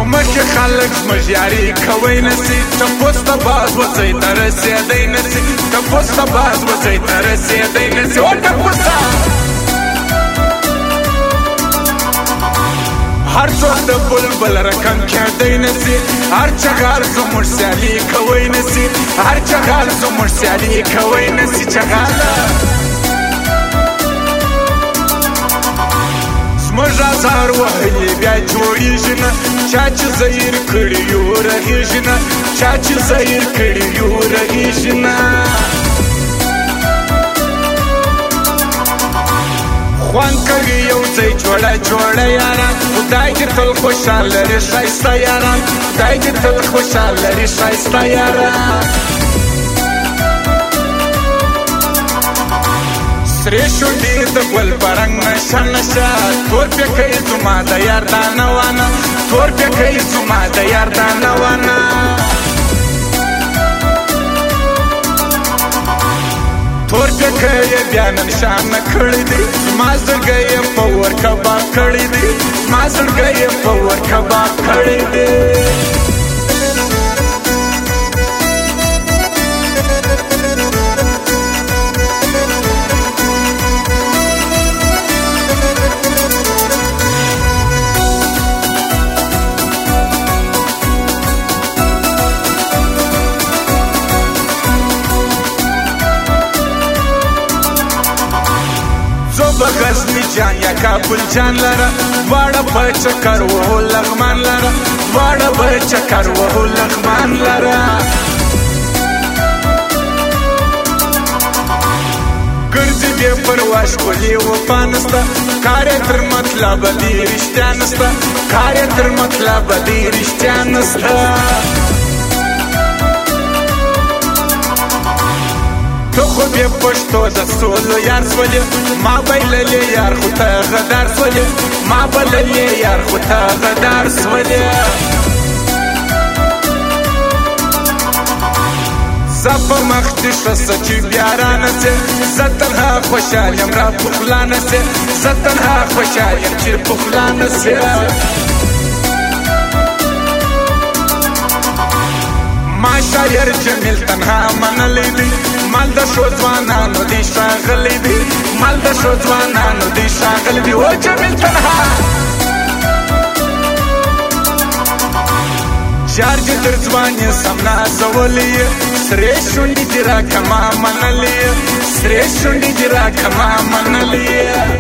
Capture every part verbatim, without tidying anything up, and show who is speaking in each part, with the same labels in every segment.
Speaker 1: مخی خلق زمجیاری کوئی نسی تپوستا باز وزی ترسیدی نسی تپوستا باز وزی ترسیدی نسی و تپوستا هر څوک د بلبل رقم کېدی نسی هر چغال زموږ سیالي کوی نسی هر چغال زموږ سیالي کوی نسی چغاله زموږ ازار وهلي بیا جوړیږي نه چا چې زهیر کړي یو رغیږي نه چا چې زهیر کړي یو رغیږي نه خوان کوي یو ځای جوړه جوړه یاران خدای دې تل خوشحال لري ښایسته یاران خدای دې تل خوشحال لري ښایسته یاران سرې شونډې د ګل په رنګ نشه نشه تور پیکی زما د یار دانه وانه تور پیکی زما د یار دانه وانه تور پیکی یې بیا نن شانه کړی دی زما زړګی یې په ور کباب کړی دی زما زړګی یې په ور کباب کړی دی غزنی جان یا کابل جان لره واړه په چکر وهو لغمان لره واړه په چکر وهو لغمان لره ګرځي دې پروا ښکلې وفا نسته کار یې تر مطلبه دې رښتیا نسته کار یې تر مطلبه دې رښتیا نسته تو خو دې پښتو د سولو یار سولې ما بایللې یار خو ته غدار سولې ما بایللې یار خو ته غدار سولې زه په مخ دې ښه څه چې بیا رانسې زه تنها خوشحال یم را پخلا نسې زه تنها خوشحال یم چې پخلا نسې ما شاعر جمیل تنها منلی دی مال د شو ځوانانو دی ښاغلی دی مال د شو ځوانانو دی ښاغلی دی او جمیل تنها جار دې تر ځوانۍ سم نازولی سرې شونډې دې راکړه ما منلی سرې شونډې دې راکړه ما منلی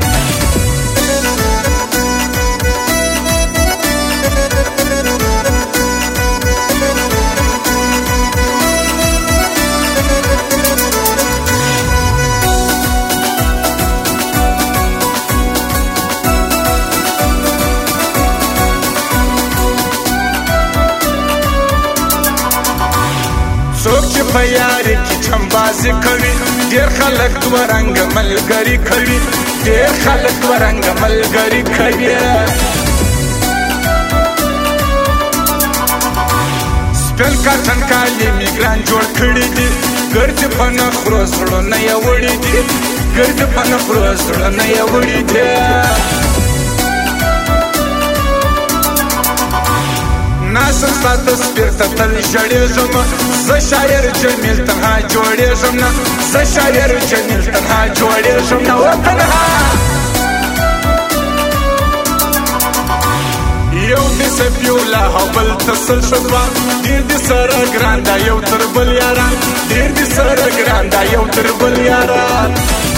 Speaker 1: څوک چې په یاري کې چمبازي کوي ډېر خلک دوه رنګه ملګري کوي ډېر خلک دوه رنګه ملګري کوي سپین کاټن کالي مې ګران جوړ کړي دي ګرځي په نخرو زړونه یې وړي دي ګرځي په نخرو زړونه یې وړي دي ناسم ستا تصویر ته تل ژړېږم زه شاعر جمیل تنها جوړېږم نه زه شاعر جمیل تنها جوړېږم نه و تنها یو دې سپیولا او بل ته سل ښه دوه ډېر دې سره ګران دا یو تر بل یاران ډېر دې سره ګران دا یو تر بل یاران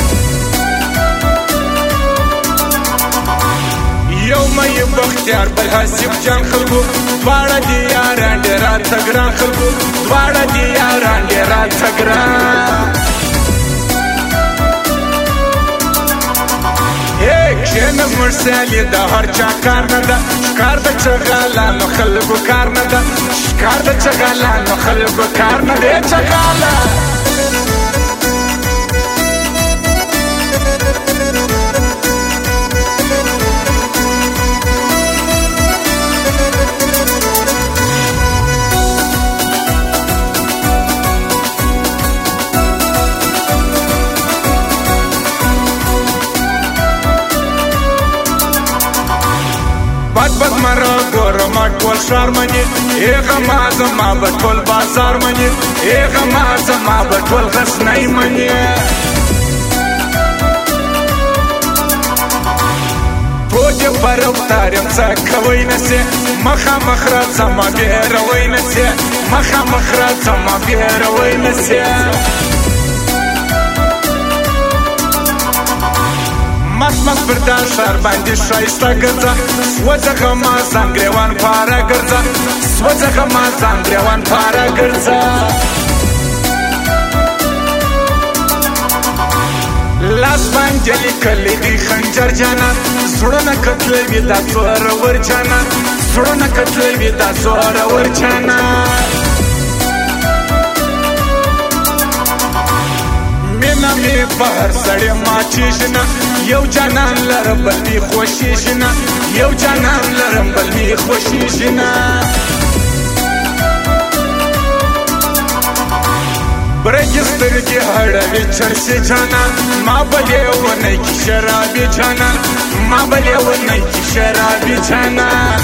Speaker 1: یو مې بختیار بل حسیب جان خلکو دواړه دي یاران ډېر راته ګران خلکو دواړه دي یاران ډېر راته ګران کښېنه زموږ سیالي د هر چا کار نه ده ښکار د چغالانو خلکو کار نه ده ښکار د چغالانو خلکو کار نه دی چغاله بد بد مرا ګور ما ټول ښار مني ای غما زما به ټول بازار مني ای غما زما به ټول غزنی مني پوجې پر رفتار یم څه کوی نسې مخامخ راځمه بیروی نسې مخامخ راځمه بیروی نسې مست مست پر دا ښار باندې ښایسته ګرځه سوځه ما ځان ګریوان پاره ګرځه سوځه ما ځان ګریوان پاره ګرځه لاس باندې لیکلي دي خنجر جانان زړونه کتلوي دا زورور جانان زړونه کتلوي دا زورور جانان مینه مې په هر سړی ماتېږي نه یو جانان لرم بل مې خوښېږي نه یو جانان لرم بل مې خوښېږي نه برګې سترګې هړوي چرسي جانان ما به لیونی کې شرابي جانان ما به لیونی کې شرابي جانان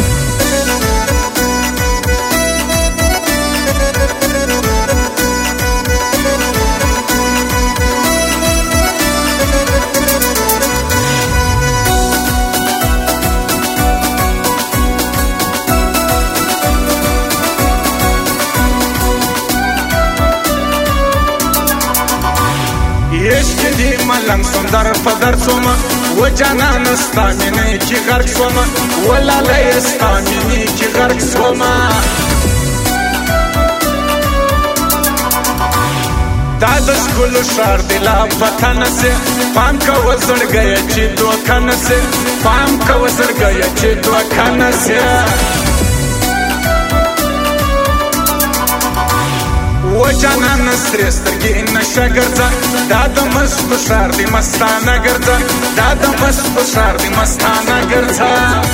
Speaker 1: عشق دی ملنګ سندر په در سومه و جانان ستا مینې کې غرق سومه و لالی ستا مینې کې غرق سومه دا د ښکلو ښار دی لا پته نسې پام کوه زړګیه چې دوکه نسې پام کوه زړګیه چې دوکه نسې و جانان سرې سترګې نشه ګرځه دا د مستو ښار دی مستانه ګرځه دا د مستو ښار دی مستانه ګرځه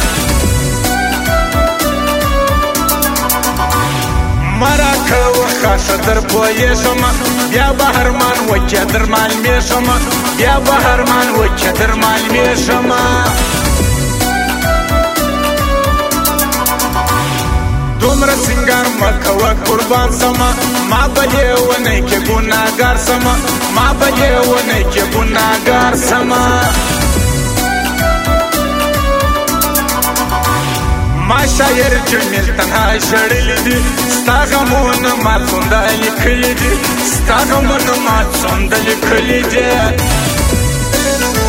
Speaker 1: مرا کوه خاشه در پوهېږمه بیا به هرمان وکې در معلومېږمه بیا به هرمان وکې در معلومېږمه دومره سنگار مکوه قربان سما ما به لیونی کې ګناهګار سما ما به لیونی کې ګناهګار سما ما شاعر جمیل تنها ژړلی دي ستا غمونه ما څونده لیکلي دي ستا غمونه ما څونده لیکلي دي